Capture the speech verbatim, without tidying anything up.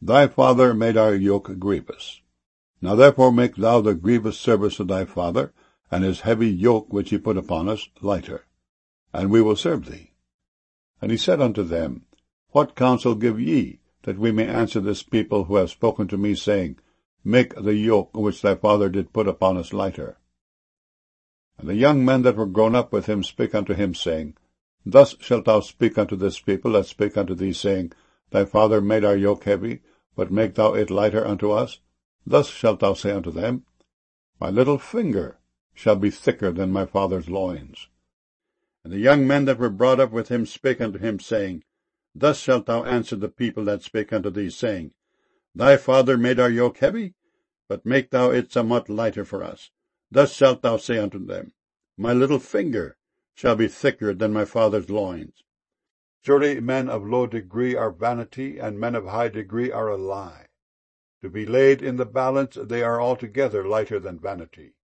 Thy father made our yoke grievous. Now therefore make thou the grievous service of thy father, and his heavy yoke which he put upon us, lighter, and we will serve thee. And he said unto them, What counsel give ye, that we may answer this people who have spoken to me, saying, Make the yoke which thy father did put upon us lighter? And the young men that were grown up with him spake unto him, saying, Thus shalt thou speak unto this people that spake unto thee, saying, Thy father made our yoke heavy, but make thou it lighter unto us. Thus shalt thou say unto them, My little finger shall be thicker than my father's loins. And the young men that were brought up with him spake unto him, saying, Thus shalt thou answer the people that spake unto thee, saying, Thy father made our yoke heavy, but make thou it somewhat lighter for us. Thus shalt thou say unto them, My little finger shall be thicker than my father's loins. Surely men of low degree are vanity, and men of high degree are a lie. To be laid in the balance, they are altogether lighter than vanity.